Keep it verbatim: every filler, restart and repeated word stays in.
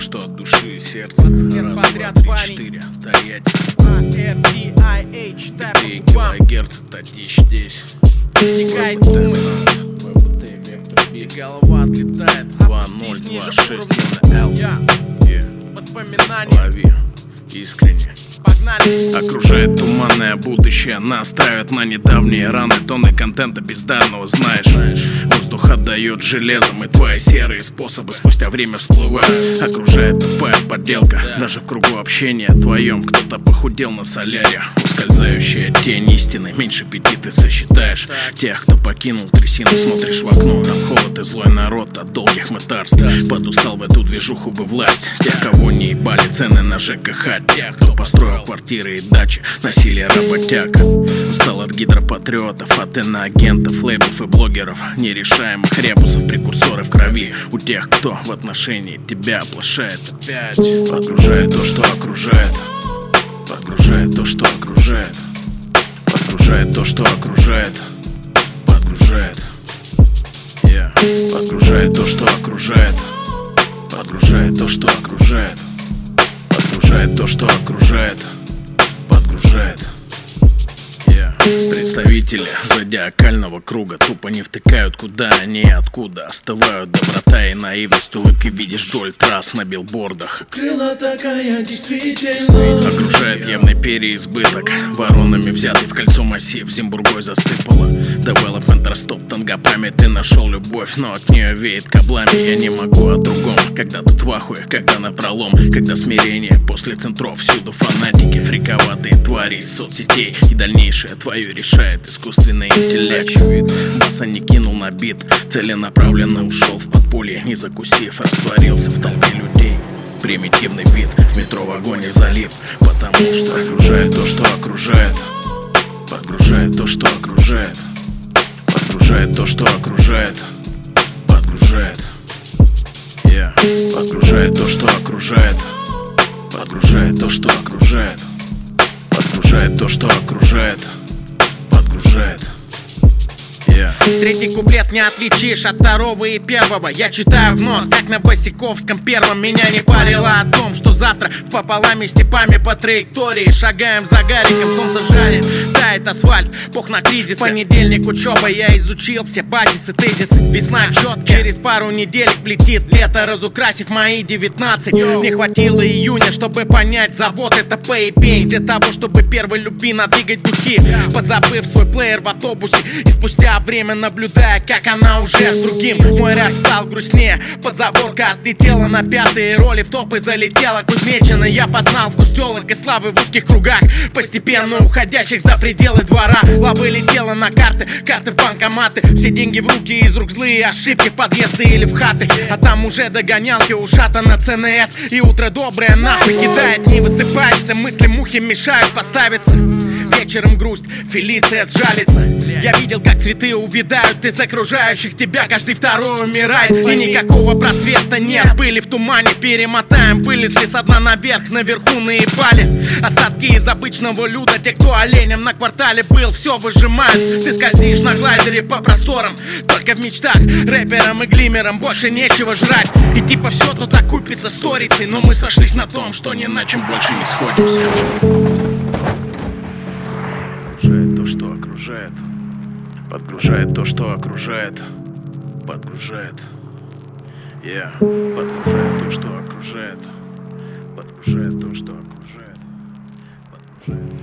что от души и сердца. Раз, два, три, четыре, Тольятти. Ты килогерц, татищ здесь. Голова отлетает. Два ноль два шесть Л. Лови искренне. Погнали. Окружает туманное будущее, нас травят на недавние раны. Тонны контента бездарного, знаешь. Воздух отдает железом, и твои серые способы спустя время всплывают. Окружает тупая подделка, даже в кругу общения твоем кто-то похудел на соляре. Ускользающая тень истины, меньше пяти ты сосчитаешь. Тех, кто покинул трясину, смотришь в окно. Там холод и злой народ от долгих мытарств. Подустал в эту движуху бы власть. Тех, кого не ебали цены на ЖКХ. Тех, кто построил квартиры и дачи, насилие работяг. Устал от гидропатриотов, от иноагентов, лейблов и блогеров, нерешаемых ребусов, прекурсоры в крови. У тех, кто в отношении тебя оплошает опять. Подгружает то, что окружает. Подгружает то, что окружает. Подгружает то, что окружает. Подгружает. Yeah. Подгружает то, что окружает. Подгружает то, что окружает. Подгружает то, что окружает. Подгружает. Yeah. Представители зодиакального круга тупо не втыкают, куда они и откуда. Остывают доброта и наивность, улыбки видишь вдоль трасс на билбордах. Крыла такая действительно. Окружает явный переизбыток, воронами взятый в кольцо массив, зимбургой засыпало. Девелопмент растоптан гопами, ты нашел любовь, но от нее веет каблами. Я не могу о другом, когда тут в ахуе, когда напролом, когда смирение после центров. Всюду фанатики, фриковатые твари из соцсетей, и дальнейшее твое решает искусственный интеллект. Баса не кинул на бит, целенаправленно ушел в подполье, не закусив, растворился в толпе людей. Примитивный вид в метро вагоне залип, потому что окружает то, что окружает. Подгружает то, что окружает. Подгружает то, что окружает. Подгружает. Yeah. Подгружает то, что окружает. Подгружает то, что окружает. Подгружает то, что окружает. Подгружает. Yeah. Третий куплет не отличишь от второго и первого. Я читаю в нос, как на Босиковском первом. Меня не парило о том, что завтра в пополами степами по траектории шагаем за гариком, солнце жарит, тает асфальт, пох на кризис. Понедельник учеба, я изучил все базисы, тезисы. Весна четко, через пару недель влетит лето, разукрасив мои девятнадцать. Не хватило июня, чтобы понять, завод это пей и пень. Для того, чтобы первой любви надвигать духи, позабыв свой плеер в автобусе. И спустя время наблюдая, как она уже с другим. Мой ряд стал грустнее, подзаборка отлетела на пятые роли, в топы залетела Кузнечина. Я познал вкус тёлок и славы в узких кругах, постепенно уходящих за пределы двора. Лавы летела на карты, карты в банкоматы. Все деньги в руки, из рук злые ошибки в подъезды или в хаты. А там уже догонялки ушата на ЦНС. И утро доброе нахуй кидает, не высыпаешься, мысли мухи мешают поставиться. Вечером грусть, Фелиция сжалится. Я видел, как цветы увядают из окружающих тебя, каждый второй умирает. И никакого просвета нет, пыли в тумане перемотаем. Вылезли со дна наверх, наверху наебали остатки из обычного люда. Те, кто оленем на квартале был, все выжимают. Ты скользишь на глайдере по просторам, только в мечтах, рэпером и глимером больше нечего жрать. И типа все тут окупится сторицей, но мы сошлись на том, что ни на чем больше не сходимся. Подгружает то, что окружает. Подгружает. Yeah. Подгружает то, что окружает. Подгружает то, что окружает. Подгружает.